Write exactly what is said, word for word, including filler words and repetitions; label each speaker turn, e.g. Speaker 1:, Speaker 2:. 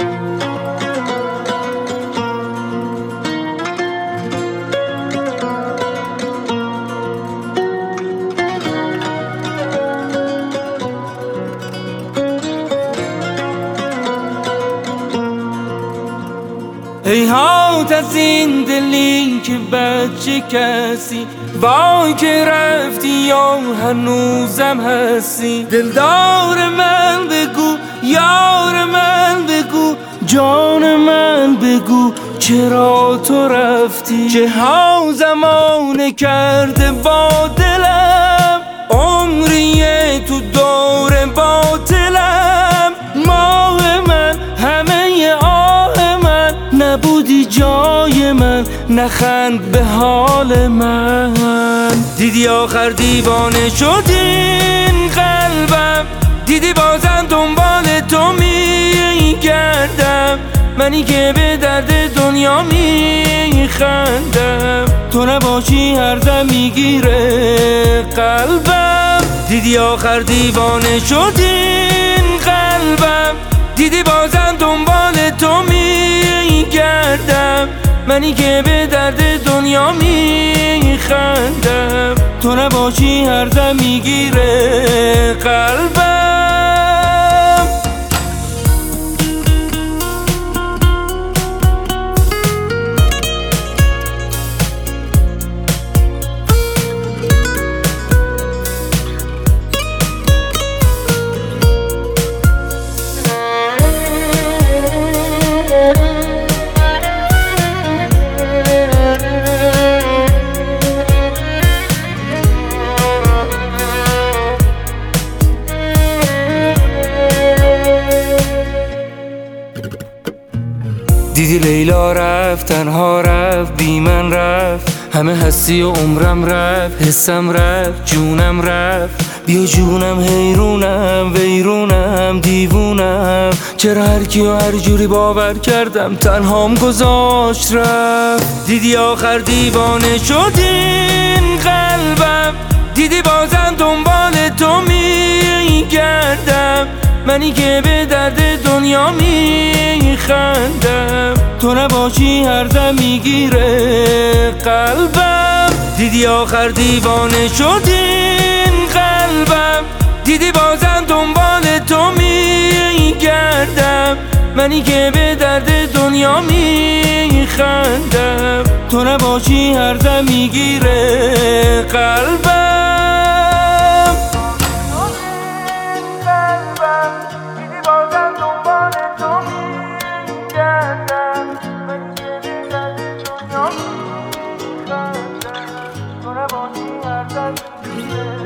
Speaker 1: ای هات از این دلی که بچه کسی وای که رفتی یا هنوزم هستی. دلدار من بگو، یار من بگو، جان من بگو چرا تو رفتی. چه ها زمانه کرده با دلم، عمریه تو دور باطلم. ماه من، همه آه من، نبودی جای من، نخند به حال من. دیدی آخر دیوانه شد این قلبم، دیدی بازم دنبال تو میگردم. منی که به درد دنیا میخندم، تو نباشی هر دم میگیره قلبم. دیدی آخر دیوانه شد این قلبم، دیدی بازم دنبال تو میگردم. منی که به درد دنیا میخندم، تو نباشی هر دم میگیره قلبم. دیدی لیلا رفت، تنها رفت، بی من رفت. همه هستی و عمرم رفت، حسم رفت، جونم رفت. بیا جونم، حیرونم، ویرونم، دیوونم. چرا هر کی و هر جوری باور کردم تنهام گذاشت رفت. دیدی آخر دیوانه شد این قلبم، دیدی بازم دنبال تو میگردم. منی که به درد دنیا میخندم، تو نباشی هر دم میگیره قلبم. دیدی آخر دیوانه شد این قلبم، دیدی بازم دنبال تو میگردم. منی که به درد دنیا میخندم، تو نباشی هر دم میگیره قلبم.
Speaker 2: Don't